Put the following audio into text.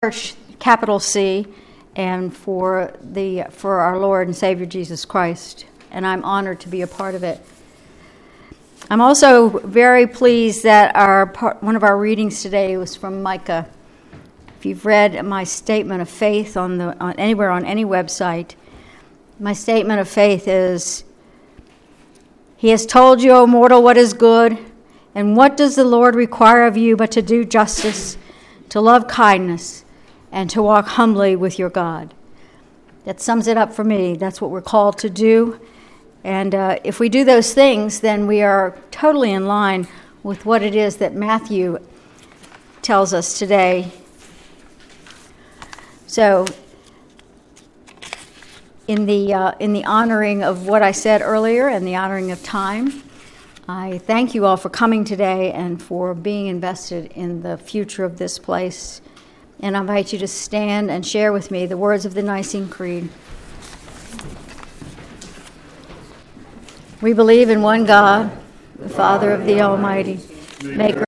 Church, capital C, and for our Lord and Savior Jesus Christ, and I'm honored to be a part of it. I'm also very pleased that one of our readings today was from Micah. If you've read my statement of faith on any website, my statement of faith is, "He has told you, O mortal, what is good, and what does the Lord require of you but to do justice, to love kindness, and to walk humbly with your God." That sums it up for me. That's what we're called to do. And if we do those things, then we are totally in line with what it is that Matthew tells us today. So, in the honoring of what I said earlier and the honoring of time, I thank you all for coming today and for being invested in the future of this place. And I invite you to stand and share with me the words of the Nicene Creed. We believe in one God, the Father of the Almighty, maker